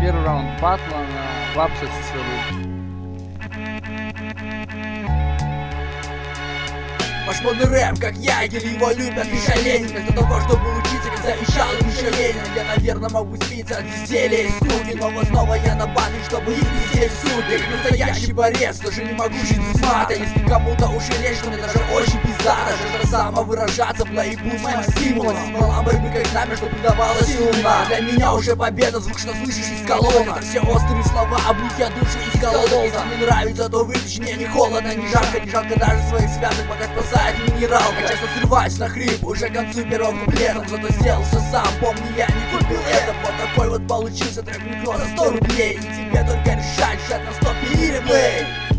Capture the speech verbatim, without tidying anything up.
Первый раунд батла на Вапса СССР. Ваш модный рэп, как я, или его любят лишь олени. Вместо того, чтобы учиться, как завещал им еще Ленин. Я, наверное, могу спиться от безделия и скуки, но вот снова я на бане, чтобы их не здесь суды. Настоящий борец, тоже не могу жить без мата. Если кому-то уж и лень, что мне даже очень пиздато. Даже самовыражаться, плейбуз моим стимулом. Символом борьбы как знамя, что придавало силу на. Для меня уже победа, звук, что слышишь из колонн. Это все острые слова, облить я душу из колонн. Если не нравится, то выключи, мне не холодно, не жарко, не жалко даже своих связок, пока спасает минералка. Часто срываюсь на хрип, уже к концу первого куплета. Зато сделал все сам, помни, я не купил это. Вот такой вот получился трек микро за сто рублей. И тебе только решать, шаг на стоп и ремей.